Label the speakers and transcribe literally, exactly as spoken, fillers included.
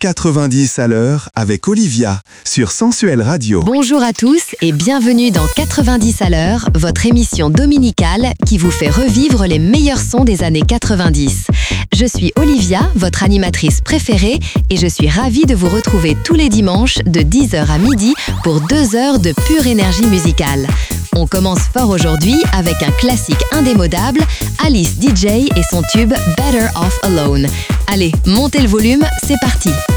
Speaker 1: quatre-vingt-dix à l'heure avec Olivia sur Sensuel Radio.
Speaker 2: Bonjour à tous et bienvenue dans quatre-vingt-dix à l'heure, votre émission dominicale qui vous fait revivre les meilleurs sons des années quatre-vingt-dix. Je suis Olivia, votre animatrice préférée, et je suis ravie de vous retrouver tous les dimanches de dix heures à midi pour deux heures de pure énergie musicale. On commence fort aujourd'hui avec un classique indémodable, Alice D J et son tube Better Off Alone. Allez, montez le volume, c'est parti!